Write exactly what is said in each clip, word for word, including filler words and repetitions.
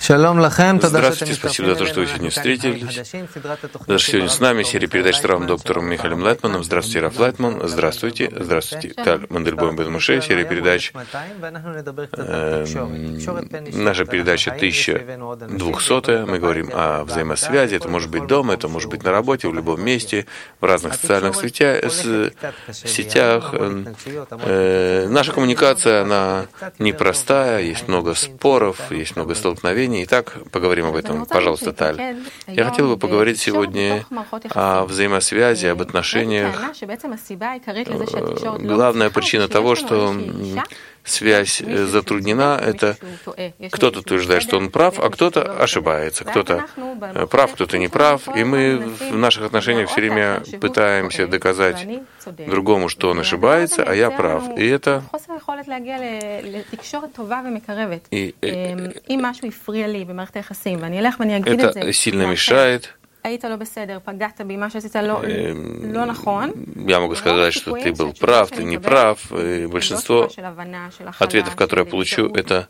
Здравствуйте, спасибо за то, что вы сегодня встретились. Даже сегодня с нами серия передач с Равом доктором Михаилом Лайтманом. Здравствуйте, Рав Лайтман. Здравствуйте. Здравствуйте, Таль Мандельбоем Бен Муше. Серия передач. Э, наша передача тысяча двухсотая. Мы говорим о взаимосвязи. Это может быть дома, это может быть на работе, в любом месте, в разных социальных сетях. сетях. Э, наша коммуникация, она непростая, есть много споров, есть много столкновений. Итак, поговорим об этом. Пожалуйста, Таль. Я хотел бы поговорить сегодня о взаимосвязи, об отношениях. Главная причина того, что связь затруднена, это кто-то утверждает, что он прав, а кто-то ошибается. Кто-то прав, кто-то не прав. И мы в наших отношениях все время пытаемся доказать другому, что он ошибается, а я прав. И это... И это сильно мешает. Я могу сказать, что ты был прав, ты не прав. И большинство ответов, которые я получу, это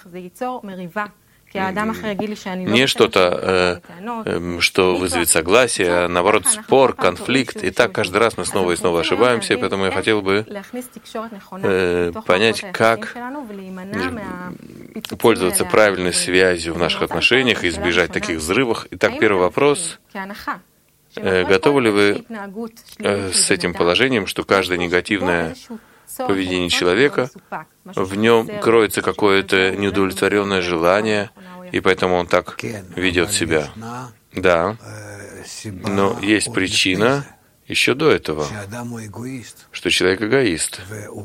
не что-то, э, что вызовет согласие, а наоборот спор, конфликт. И так каждый раз мы снова и снова ошибаемся, поэтому я хотел бы э, понять, как пользоваться правильной связью в наших отношениях и избежать таких взрывов. Итак, первый вопрос. Э, готовы ли вы э, с этим положением, что каждое негативное поведение человека, в нем кроется какое-то неудовлетворенное желание, и поэтому он так ведет себя? Да, но есть причина еще до этого, что человек эгоист,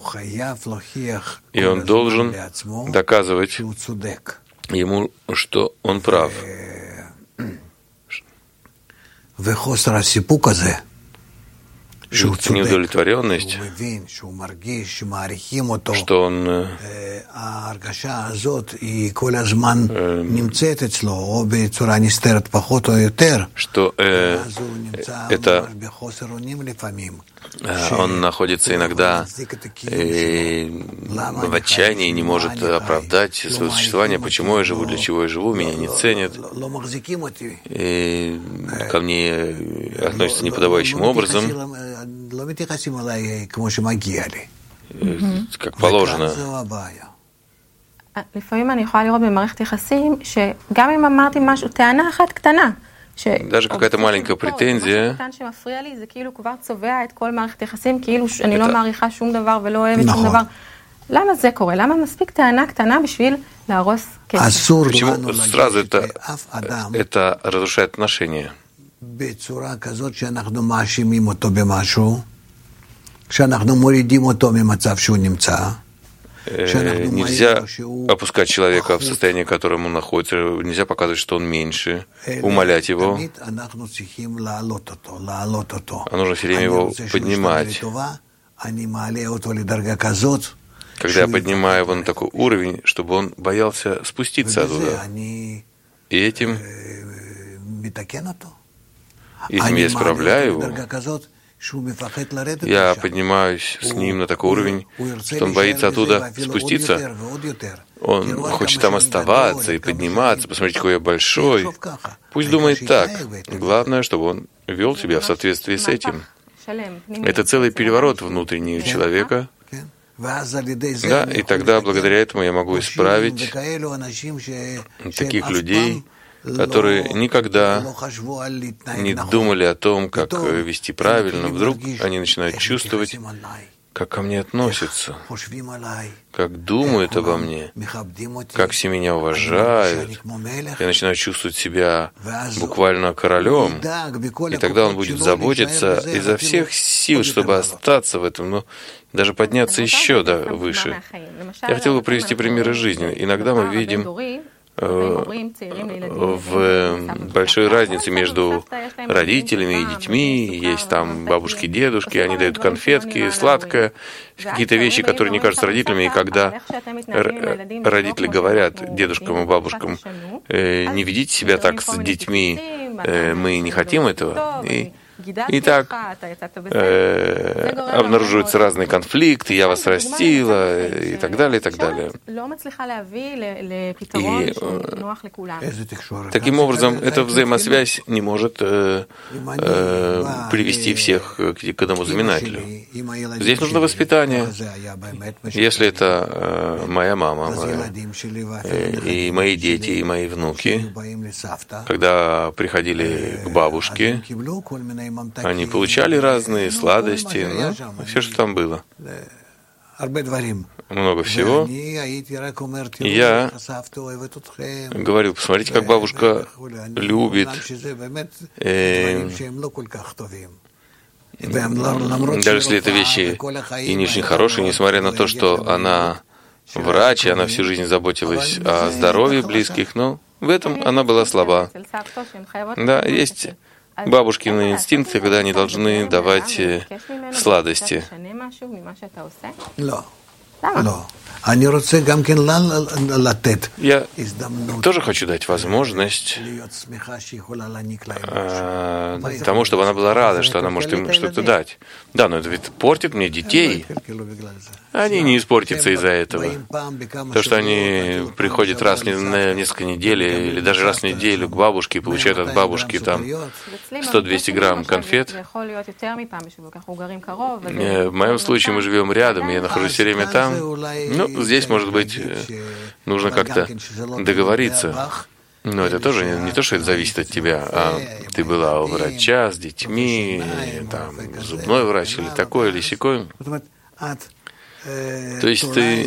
и он должен доказывать ему, что он прав. Неудовлетворенность, что он э, что э, это он находится иногда э, в отчаянии, не может оправдать свое существование, почему я живу, для чего я живу, меня не ценят, и ко мне относятся неподобающим образом, как положено. Даже какая-то маленькая претензия, почему сразу это, это разрушает отношения? Нельзя опускать человека в состояние, в котором он находится, нельзя показывать, что он меньше, умалять его, а нужно все время его поднимать. Когда я поднимаю его на такой уровень, чтобы он боялся спуститься оттуда, и этим, этим я исправляю его, я поднимаюсь с ним на такой уровень, что он боится оттуда спуститься. Он хочет там оставаться и подниматься. Посмотрите, какой я большой. Пусть думает так. Главное, чтобы он вел себя в соответствии с этим. Это целый переворот внутренний человека. Да, и тогда благодаря этому я могу исправить таких людей, которые никогда не думали о том, как вести правильно. Вдруг они начинают чувствовать, как ко мне относятся, как думают обо мне, как все меня уважают. Я начинаю чувствовать себя буквально королем, и тогда он будет заботиться изо всех сил, чтобы остаться в этом, но даже подняться еще да, выше. Я хотел бы привести примеры жизни. Иногда мы видим в большой разнице между родителями и детьми. Есть там бабушки, дедушки, они дают конфетки, сладкое, какие-то вещи, которые не кажутся родителями. И когда родители говорят дедушкам и бабушкам, не ведите себя так с детьми, мы не хотим этого, и И так э, обнаруживаются разные конфликты, я вас растила, и так далее, и так далее. И э, таким образом, эта взаимосвязь не может э, э, привести всех к, к одному знаменателю. Здесь нужно воспитание. Если это э, моя мама, моя, э, и мои дети, и мои внуки, когда приходили к бабушке, они получали разные сладости, ну, все, что там было. Много всего. И я говорил, посмотрите, как бабушка любит. Э, даже если это вещи и не очень хорошие, несмотря на то, что она врач, и она всю жизнь заботилась о здоровье близких, но в этом она была слаба. Да, есть бабушкины инстинкты, когда они должны давать сладости. Я тоже хочу дать возможность э, тому, чтобы она была рада, что она может им что-то дать. Да, но это ведь портит мне детей. Они не испортятся из-за этого. То, что они приходят раз на несколько недель или даже раз в неделю к бабушке и получают от бабушки там сто-двести грамм конфет. В моем случае мы живем рядом, я нахожусь все время там. Ну, здесь, может быть, нужно как-то договориться. Но это тоже не, не то, что это зависит от тебя, а ты была у врача с детьми, там, зубной врач или такой, или сякой. То есть ты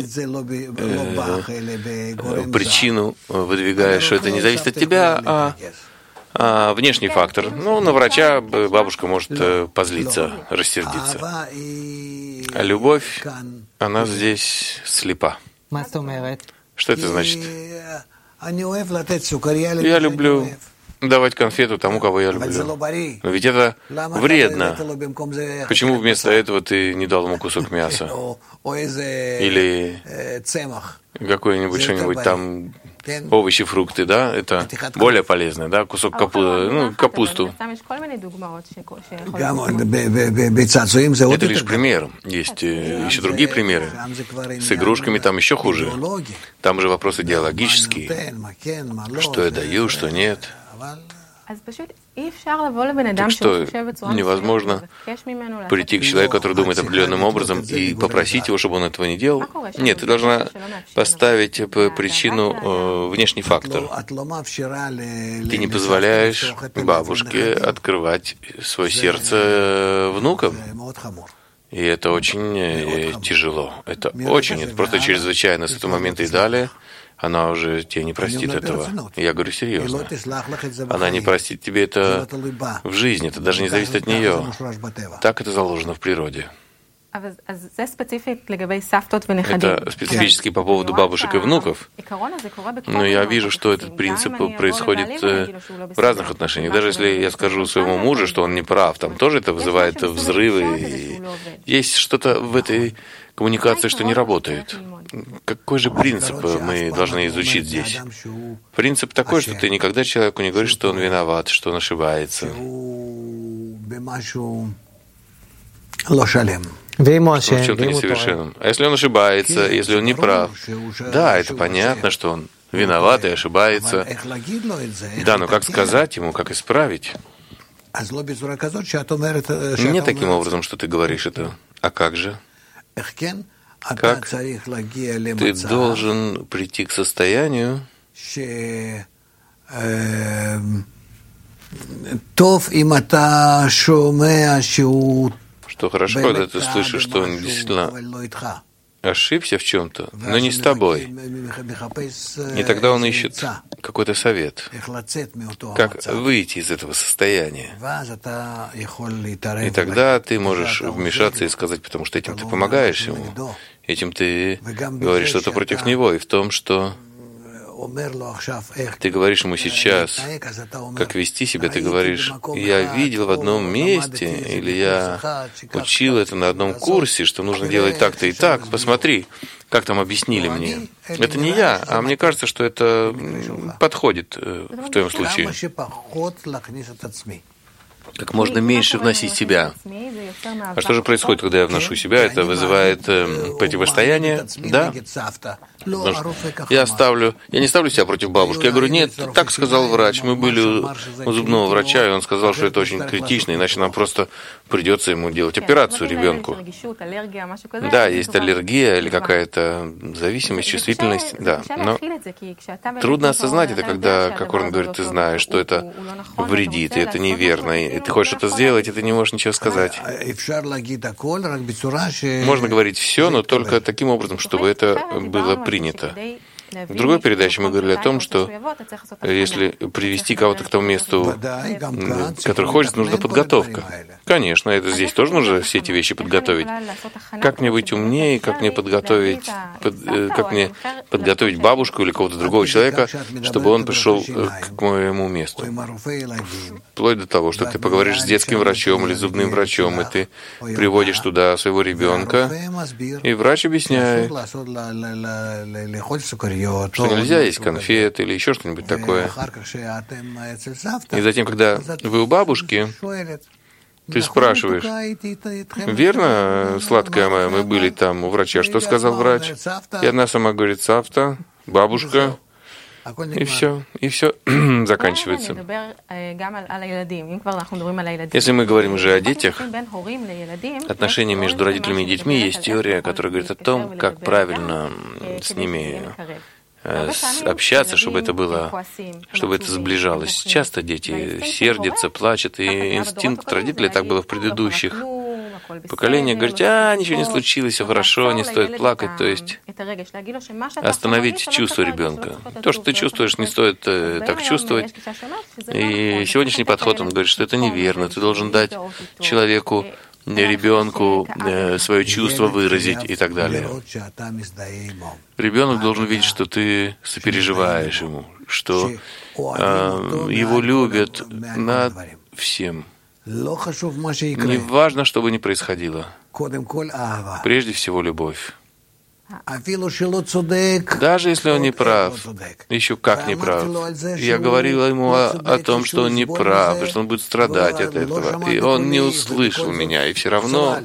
э, причину выдвигаешь, что это не зависит от тебя, а, а внешний фактор. Ну, на врача бабушка может позлиться, рассердиться. А любовь, она здесь слепа. Что это значит? Я люблю давать конфету тому, кого я люблю. Но ведь это вредно. Почему вместо этого ты не дал ему кусок мяса? Или какой-нибудь что-нибудь там, овощи, фрукты, да? Это более полезно, да? Кусок капу... ну, капусту. Это лишь пример. Есть еще другие примеры. С игрушками там еще хуже. Там уже вопросы идеологические. Что я даю, что нет. Так что невозможно прийти к человеку, который думает определенным образом, и попросить его, чтобы он этого не делал. Нет, ты должна поставить причину э, внешний фактор. Ты не позволяешь бабушке открывать свое сердце внукам. И это очень э, тяжело. Это очень, это просто чрезвычайно с этого момента и далее. Она уже тебе не простит этого. Я говорю серьезно. Она не простит тебе это в жизни. Это даже не зависит от нее. Так это заложено в природе. Это специфически по поводу бабушек и внуков. Но я вижу, что этот принцип происходит в разных отношениях. Даже если я скажу своему мужу, что он не прав, там тоже это вызывает взрывы. И есть что-то в этой коммуникации, что не работает. Какой же принцип мы должны изучить здесь? Принцип такой, что ты никогда человеку не говоришь, что он виноват, что он ошибается. В чем-то несовершенном. А если он ошибается, если он не прав, да, это понятно, что он виноват и ошибается. Да, но как сказать ему, как исправить? Не таким образом, что ты говоришь это. А как же? Как ты должен прийти к состоянию, что хорошо, когда ты слышишь, что он действительно ошибся в чем-то, но не с тобой. И тогда он ищет какой-то совет, как выйти из этого состояния. И тогда ты можешь вмешаться и сказать, потому что этим ты помогаешь ему, этим ты говоришь что-то против него, и в том, что ты говоришь ему сейчас, как вести себя, ты говоришь, я видел в одном месте, или я учил это на одном курсе, что нужно делать так-то и так, посмотри, как там объяснили мне. Это не я, а мне кажется, что это подходит в твоем случае. как можно меньше вносить себя. А что же происходит, когда я вношу себя? Это вызывает э, противостояние, да? Потому что я ставлю, я не ставлю себя против бабушки. Я говорю, нет, так сказал врач. Мы были у зубного врача, и он сказал, что это очень критично, иначе нам просто придется ему делать операцию ребенку. Да, есть аллергия или какая-то зависимость, чувствительность, да. Но трудно осознать это, когда, как он говорит, ты знаешь, что это вредит, и это неверно, и ты хочешь это сделать, и ты не можешь ничего сказать. Можно говорить все, но только таким образом, чтобы это было принято. В другой передаче мы говорили о том, что если привести кого-то к тому месту, который хочет, нужна подготовка. Конечно, это здесь тоже нужно все эти вещи подготовить. Как мне быть умнее, как мне подготовить, под, как мне подготовить бабушку или кого-то другого человека, чтобы он пришел к моему месту. Вплоть до того, что ты поговоришь с детским врачом или зубным врачом, и ты приводишь туда своего ребенка, и врач объясняет, что нельзя есть конфеты или еще что-нибудь такое. И затем, когда вы у бабушки, ты спрашиваешь, верно, сладкая моя, мы были там у врача, что сказал врач? И одна сама говорит, савта, бабушка, и все, и все заканчивается. Если мы говорим уже о детях, отношения между родителями и детьми, есть теория, которая говорит о том, как правильно с ними общаться, чтобы это было, чтобы это сближалось. Часто дети сердятся, плачут, и инстинкт родителей, так было в предыдущих поколениях, говорит, а, ничего не случилось, все хорошо, не стоит плакать, то есть остановить чувство ребенка. То, что ты чувствуешь, не стоит э, так чувствовать. И сегодняшний подход, он говорит, что это неверно, ты должен дать человеку, ребенку э, свое чувство выразить и так далее. Ребенок должен видеть, что ты сопереживаешь ему, что э, его любят над всем. Не важно, что бы ни происходило. Прежде всего, любовь. Даже если он не прав, еще как не прав. Я говорил ему о, о том, что он не прав, что он будет страдать от этого. И он не услышал меня, и все равно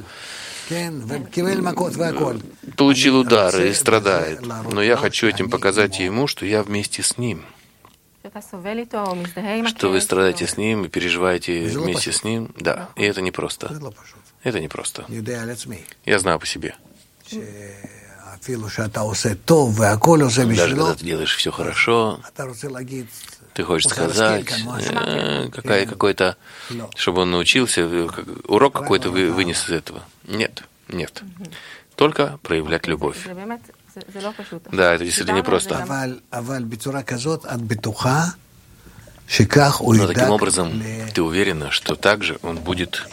получил удары и страдает. Но я хочу этим показать ему, что я вместе с ним. Что вы страдаете с ним и переживаете вместе с ним. Да, и это непросто. Это непросто. Я знаю по себе. Даже когда ты делаешь все хорошо, ты хочешь сказать, э, какая, какой-то, чтобы он научился, урок какой-то вы, вынес из этого. Нет, нет. Только проявлять любовь. Да, это действительно непросто. Но таким образом ты уверена, что также он будет,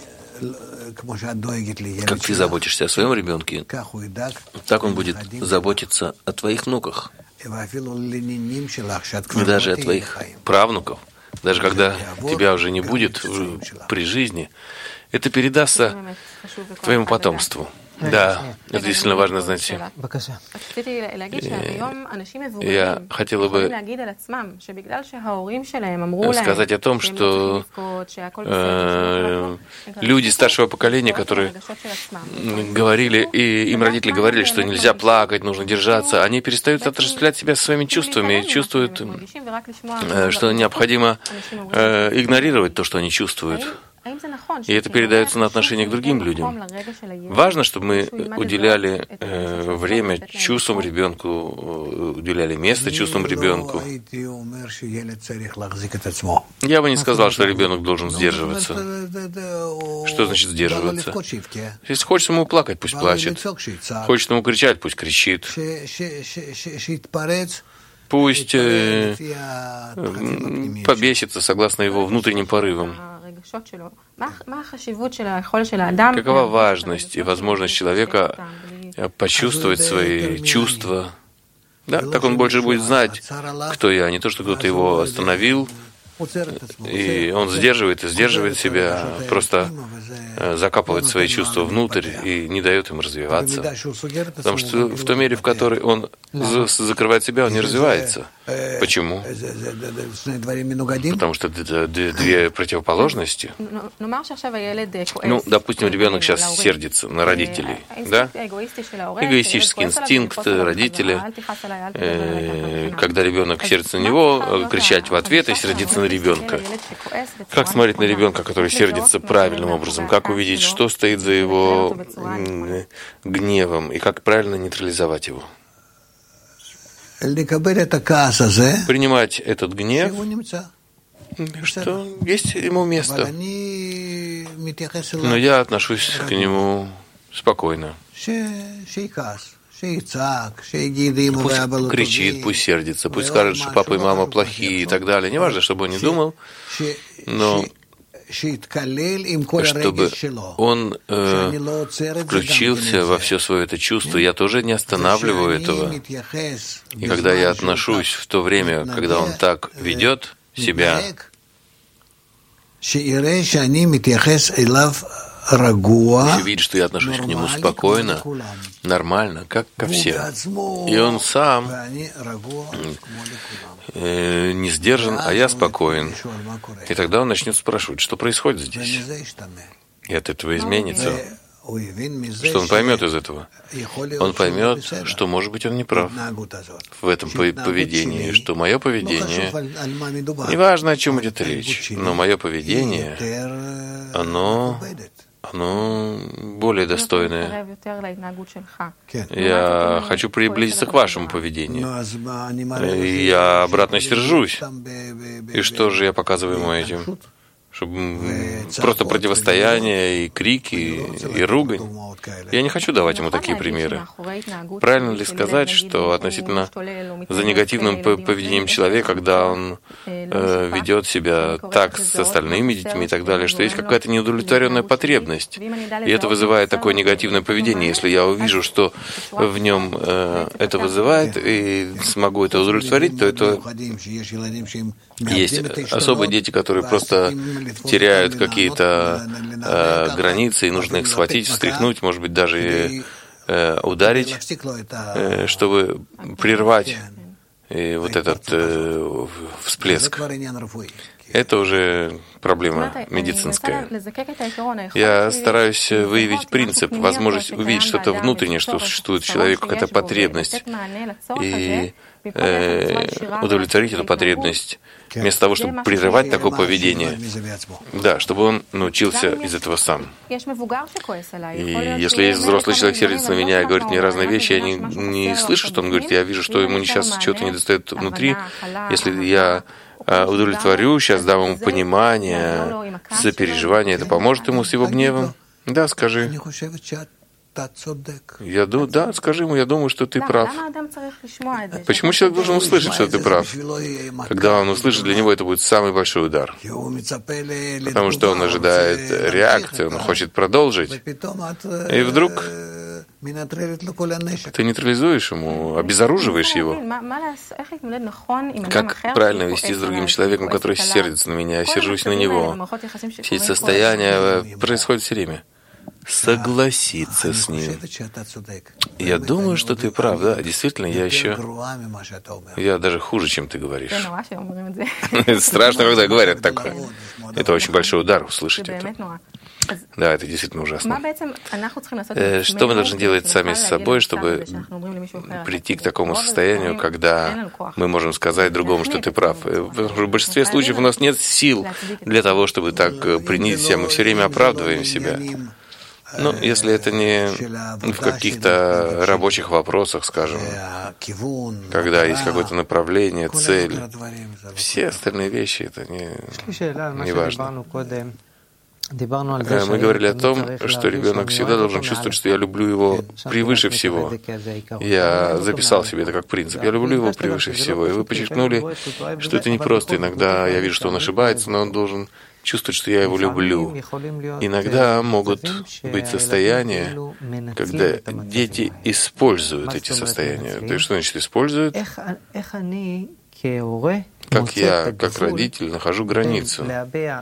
как ты заботишься о своем ребенке, так он будет заботиться о твоих внуках. И даже о твоих правнуках. Даже когда тебя уже не будет при жизни, это передастся твоему потомству. Да, это действительно важно знать. Я хотела бы сказать о том, что э, люди старшего поколения, которые говорили, и им родители говорили, что нельзя плакать, нужно держаться, они перестают отождествлять себя своими чувствами и чувствуют, э, что необходимо э, игнорировать то, что они чувствуют. И это передается на отношение к другим людям. Важно, чтобы мы уделяли э, время чувствам ребенку, уделяли место чувствам ребенку. Я бы не сказал, что ребенок должен сдерживаться. Что значит сдерживаться? Если хочет ему плакать, пусть плачет. Хочет ему кричать, пусть кричит. Пусть э, побесится согласно его внутренним порывам. Какова важность и возможность человека почувствовать свои чувства? Да, так он больше будет знать, кто я, а не то, что кто-то его остановил, и он сдерживает и сдерживает себя, просто закапывает свои чувства внутрь и не дает им развиваться. Потому что в той мере, в которой он закрывает себя, он не развивается. Почему? Потому что это две противоположности. Ну, допустим, ребенок сейчас сердится на родителей, да? Эгоистический инстинкт родителя. Когда ребенок сердится на него, кричать в ответ и сердиться на ребенка. Как смотреть на ребенка, который сердится правильным образом? Как увидеть, что стоит за его гневом и как правильно нейтрализовать его? Принимать этот гнев, что есть ему место. Но я отношусь к нему спокойно. Пусть кричит, пусть сердится, пусть скажет, что папа и мама плохие и так далее. Не важно, чтобы он не думал, но чтобы он э, включился во все свое это чувство. Я тоже не останавливаю этого. И когда я отношусь в то время, когда он так ведет себя, если видит, что я отношусь к нему спокойно, нормально, как ко всем, и он сам э, не сдержан, а я спокоен, и тогда он начнет спрашивать, что происходит здесь, и от этого изменится. Что он поймет из этого? Он поймет, что, может быть, он не прав в этом поведении, что мое поведение, неважно, о чем идет речь, но мое поведение, оно, оно более достойное. Я хочу приблизиться к вашему поведению. И я обратно сержусь. И что же я показываю ему этим? Чтобы просто противостояние и крики, и ругань. Я не хочу давать ему такие примеры. Правильно ли сказать, что относительно за негативным поведением человека, когда он э, ведет себя так с остальными детьми и так далее, что есть какая-то неудовлетворенная потребность, и это вызывает такое негативное поведение. Если я увижу, что в нем э, это вызывает, и смогу это удовлетворить, то это есть особые дети, которые просто теряют какие-то э, границы, и нужно их схватить, встряхнуть, может быть, даже э, ударить, э, чтобы прервать э, вот этот э, всплеск. Это уже проблема медицинская. Я стараюсь выявить принцип, возможность увидеть что-то внутреннее, что существует в человеке, какая-то потребность, и э, удовлетворить эту потребность, вместо того, чтобы прерывать такое поведение. Да, чтобы он научился из этого сам. И если есть взрослый человек, сердится на меня и говорит мне разные вещи, я не, не слышу, что он говорит, я вижу, что ему сейчас чего-то недостает внутри. Если я удовлетворю, сейчас дам ему понимание, сопереживание, это поможет ему с его гневом? Да, скажи. Я думаю, да, скажи ему, я думаю, что ты прав. Почему человек должен услышать, что ты прав? Когда он услышит, для него это будет самый большой удар. Потому что он ожидает реакции, он хочет продолжить. И вдруг ты нейтрализуешь ему, обезоруживаешь его. Как правильно вести с другим человеком, который сердится на меня, я сержусь на него? Все эти состояния происходят все время. Согласиться с ним. Я думаю, что ты прав, да, действительно, я еще... Я даже хуже, чем ты говоришь. Это страшно, когда говорят такое. Это очень большой удар, услышать это. Да, это действительно ужасно. Что мы должны делать сами с собой, чтобы прийти к такому состоянию, когда мы можем сказать другому, что ты прав? В большинстве случаев у нас нет сил для того, чтобы так принять себя. Мы все время оправдываем себя. Ну, если это не в каких-то рабочих вопросах, скажем, когда есть какое-то направление, цель, все остальные вещи, это не, не важно. Мы говорили о том, что ребенок всегда должен чувствовать, что я люблю его превыше всего. Я записал себе это как принцип. Я люблю его превыше всего. И вы подчеркнули, что это не просто. Иногда я вижу, что он ошибается, но он должен чувствовать, что я его люблю. Иногда могут быть состояния, когда дети используют эти состояния. То есть что значит используют? Как я, как родитель, нахожу границу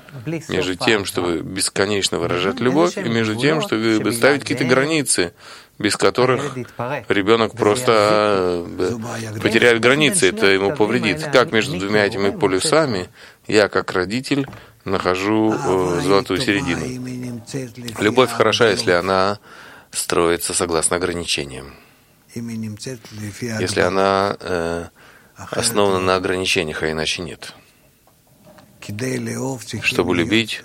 между тем, чтобы бесконечно выражать любовь, и между тем, чтобы ставить какие-то границы. без которых ребенок просто потеряет границы, это ему повредит. Как между двумя этими полюсами я, как родитель, нахожу золотую середину. Любовь хороша, если она строится согласно ограничениям. Если она э, основана на ограничениях, а иначе нет. Чтобы любить,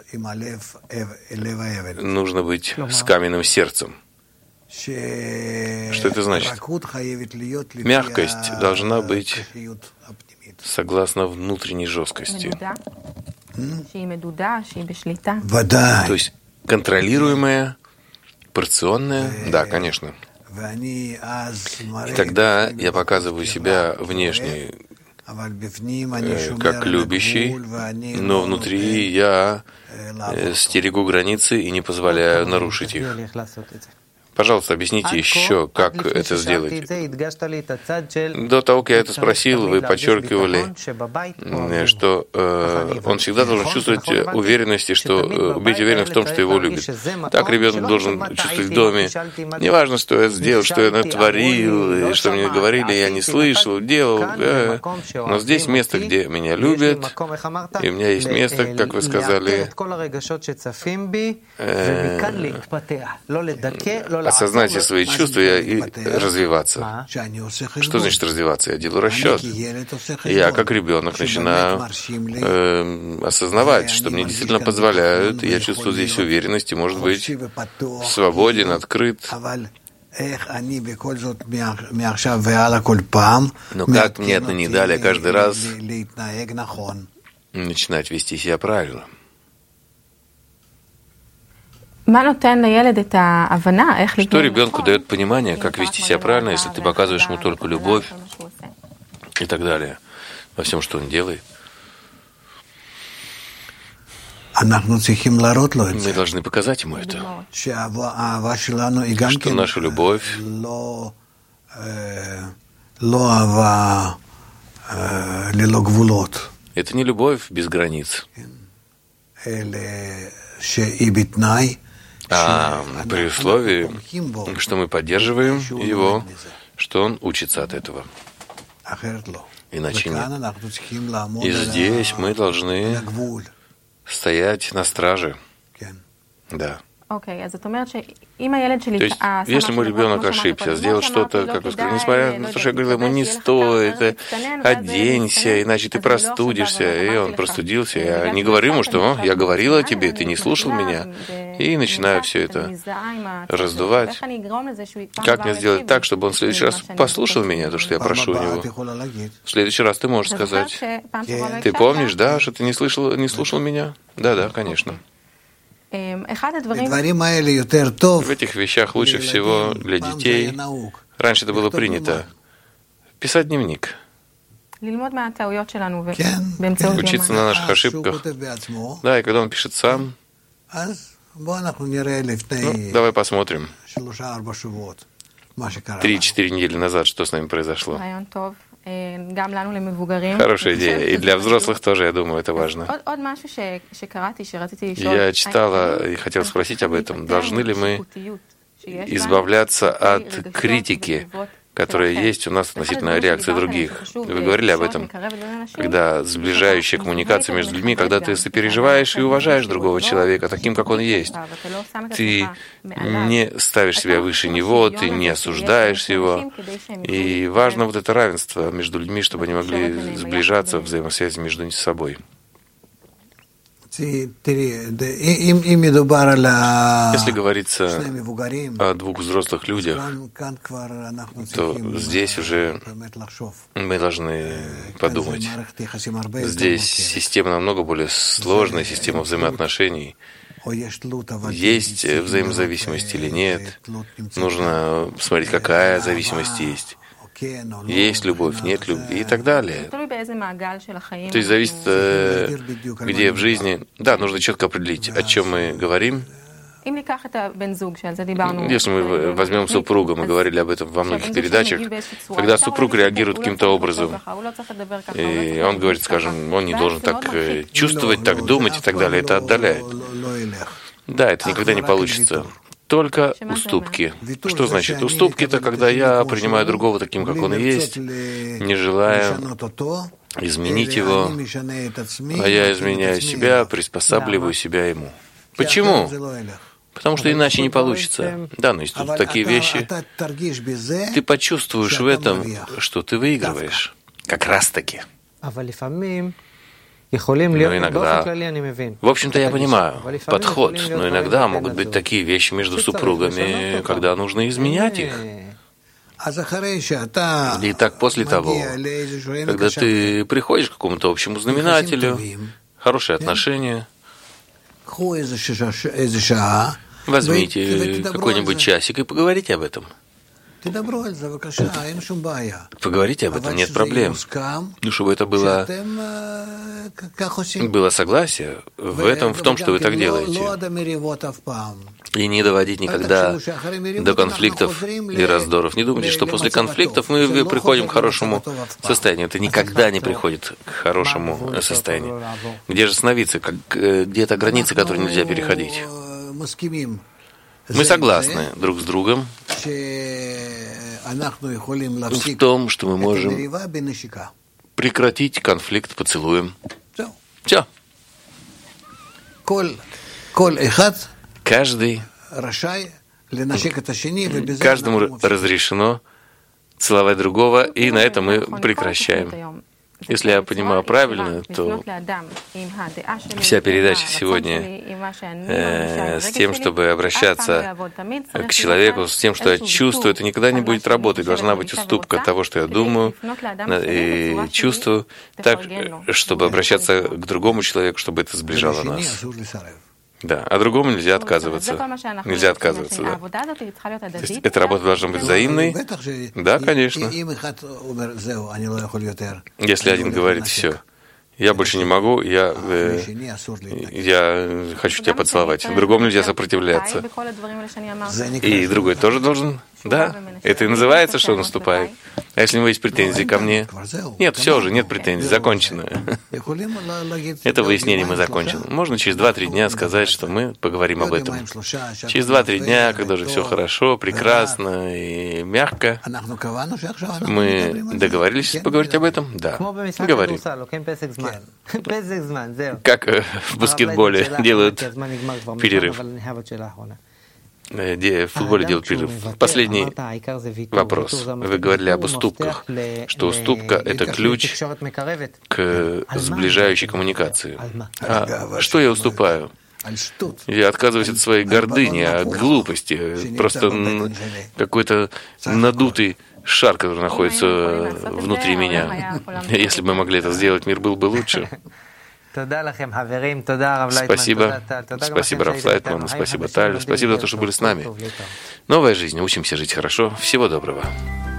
нужно быть с каменным сердцем. Что это значит? Мягкость должна быть согласно внутренней жесткости. То есть контролируемая, порционная, да, конечно. И тогда я показываю себя внешне как любящий, но внутри я стерегу границы и не позволяю нарушить их. Пожалуйста, объясните еще, как это сделать. До того, как я это спросил, вы подчеркивали, что э, он всегда должен чувствовать уверенность, что, э, быть уверенным в том, что его любят. Так ребенок должен чувствовать в доме. Неважно, что я сделал, что я натворил, что мне говорили, я не слышал, делал. Э, но здесь место, где меня любят, и у меня есть место, как вы сказали, э, осознать все свои чувства и развиваться. Что значит развиваться? Я делаю расчет. Я, как ребенок, начинаю э, осознавать, что мне действительно позволяют, и я чувствую здесь уверенность, и, может быть, свободен, открыт. Но как мне это не дали каждый раз начинать вести себя правильно? Что ребенку дает понимание, как вести себя правильно, если ты показываешь ему только любовь и так далее во всем, что он делает? Мы должны показать ему это, что наша любовь это не любовь без границ, а при условии, что мы поддерживаем его, что он учится от этого. Иначе нет. И здесь мы должны стоять на страже. Да. То есть, если мой ребенок ошибся, сделал что-то, как вы сказали, несмотря на то, что я говорил ему, не стоит, оденься, иначе ты простудишься, и он простудился, я не говорю ему, что я говорила тебе, ты не слушал меня, и начинаю все это раздувать. Как мне сделать так, чтобы он в следующий раз послушал меня, то, что я прошу у него? В следующий раз ты можешь сказать, ты помнишь, да, что ты не слышал, не слушал меня? Да, да, конечно. В этих вещах лучше всего для детей, раньше это было принято, писать дневник, учиться на наших ошибках. Да, и когда он пишет сам, ну, давай посмотрим, три-четыре недели назад, что с нами произошло. Хорошая идея. И для взрослых тоже, я думаю, это важно. Я читала и хотел спросить об этом. Должны ли мы избавляться от критики, которая есть у нас относительно реакции других? Вы говорили об этом. Когда сближающая коммуникация между людьми, когда ты сопереживаешь и уважаешь другого человека таким, как он есть. Ты не ставишь себя выше него, ты не осуждаешь его. И важно вот это равенство между людьми, чтобы они могли сближаться, взаимосвязи между собой. Если говорится о двух взрослых людях, то здесь уже мы должны подумать. Здесь система намного более сложная, система взаимоотношений. Есть взаимозависимость или нет? Нужно смотреть, какая зависимость есть. Есть любовь, нет любви и так далее. То есть зависит, где в жизни... Да, нужно четко определить, о чем мы говорим. Если мы возьмем супруга, мы говорили об этом во многих передачах, когда супруг реагирует каким-то образом, и он говорит, скажем, он не должен так чувствовать, так думать и так далее, это отдаляет. Да, это никогда не получится. только уступки. Что значит уступки? Это когда я принимаю другого таким, как он есть, не желая изменить его, а я изменяю себя, приспосабливаю себя ему. Почему? Потому что иначе не получится. Да, но есть тут такие вещи. Ты почувствуешь в этом, что ты выигрываешь. Как раз-таки. Но иногда, в общем-то, я понимаю подход, но иногда могут быть такие вещи между супругами, когда нужно изменять их. И так после того, когда ты приходишь к какому-то общему знаменателю, хорошие отношения, возьмите какой-нибудь часик и поговорите об этом. Поговорите об этом, нет проблем. Ну, чтобы это было, было согласие в этом, в том, что вы так делаете. И не доводить никогда до конфликтов и раздоров. Не думайте, что после конфликтов мы приходим к хорошему состоянию. Это никогда не приходит к хорошему состоянию. Где же остановиться? Как, где-то границы, которые нельзя переходить. Мы согласны друг с другом в том, что мы можем прекратить конфликт поцелуем. Все. Каждый, каждому разрешено целовать другого, и на этом мы прекращаем. Если я понимаю правильно, то вся передача сегодня э, с тем, чтобы обращаться к человеку, с тем, что я чувствую, это никогда не будет работать. Должна быть уступка от того, что я думаю и чувствую, так, чтобы обращаться к другому человеку, чтобы это сближало нас. Да, а другому нельзя отказываться. Нельзя отказываться, да. То есть эта работа должна быть взаимной. Да, конечно. Если один говорит, все, я больше не могу, я, э, я хочу тебя поцеловать. Другому нельзя сопротивляться. И другой тоже должен. Да, это и называется, что он уступает. А если у него есть претензии ко мне? Нет, все уже, нет претензий, закончено. Это выяснение мы закончим. Можно через два-три дня сказать, что мы поговорим об этом. Через два-три дня, когда же все хорошо, прекрасно и мягко, мы договорились поговорить об этом? Да, говорим. Как в баскетболе делают перерыв. Где в футболе делают перерыв. Последний вопрос. Вы говорили об уступках, что уступка — это ключ к сближающей коммуникации. А что я уступаю? Я отказываюсь от своей гордыни, от глупости. Просто какой-то надутый шар, который находится внутри меня. Если бы мы могли это сделать, мир был бы лучше. Спасибо. Спасибо, Рав Лайтман. Спасибо, Таль. Спасибо за то, что были с нами. Новая жизнь. Учимся жить хорошо. Всего доброго.